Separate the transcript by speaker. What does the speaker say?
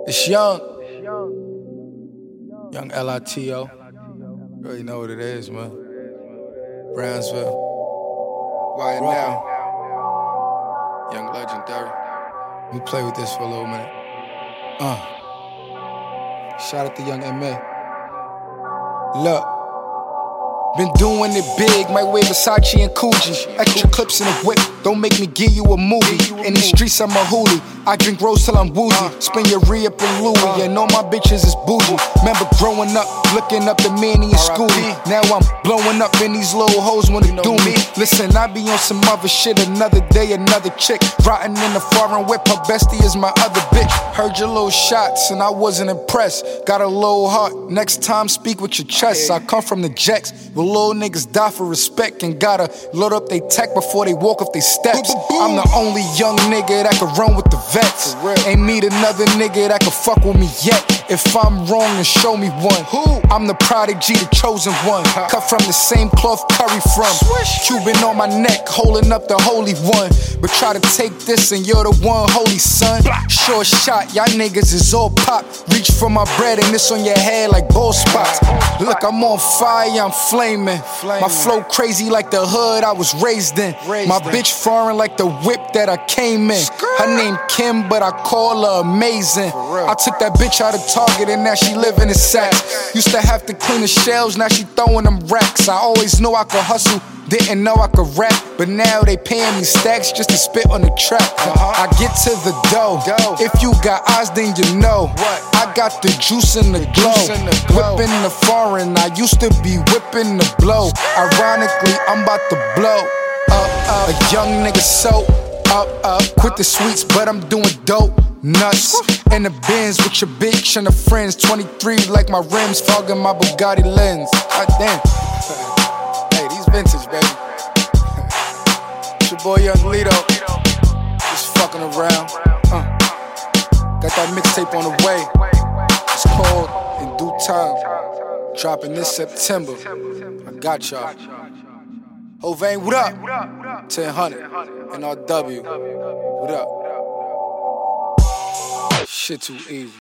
Speaker 1: It's Young LITO. You already know what it is, man. Brownsville. Why now? Young Legendary. We play with this for a little minute. Shout out to Young M.A. Look. Been doing it big, might wear Versace and Coogee. Extra clips in the whip, don't make me give you a movie. In these streets I'm a hoolie, I drink rose till I'm woozy. Spin your re-up in Louis, and all my bitches is bougie. Remember growing up, looking up to Manny and Scooby. Now I'm blowing up and these little hoes wanna do me. Listen, I be on some other shit, another day, another chick. Rotting in the foreign whip, her bestie is my other bitch. Heard your little shots and I wasn't impressed. Got a low heart, next time speak with your chest. I come from the jacks, but little niggas die for respect and gotta load up they tech before they walk up they steps. I'm the only young nigga that can run with the vets. Ain't meet another nigga that can fuck with me yet. If I'm wrong, then show me one. I'm the prodigy, the chosen one. Cut from the same cloth Curry from. Cuban on my neck, holding up the holy one. But try to take this and you're the one, holy son. Short shot, y'all niggas is all pop. Reach for my bread and it's on your head like ball spots. Look, I'm on fire, I'm flaming. My flow crazy like the hood I was raised in. My bitch foreign like the whip that I came in. Her name Kim, but I call her amazing. I took that bitch out of Target and now she living in sacks. Used to have to clean the shelves, now she throwing them racks. I always knew I could hustle, didn't know I could rap, but now they paying me stacks just to spit on the track. I get to the dough. If you got eyes, then you know. I got the juice in the glow. Whipping the foreign, I used to be whipping the blow. Ironically, I'm about to blow up. A young nigga so up. Quit the sweets, but I'm doing dope. Nuts in the Benz with your bitch and her friends. 23 like my rims, fogging my Bugatti lens. Goddamn. Hey, these vintage, baby. It's your boy Young Lito. Just fucking around. Got that mixtape on the way. It's called In Due Time. Dropping this September. I got y'all. Hovain, what up? 1000 NRW. What up? Shit too easy.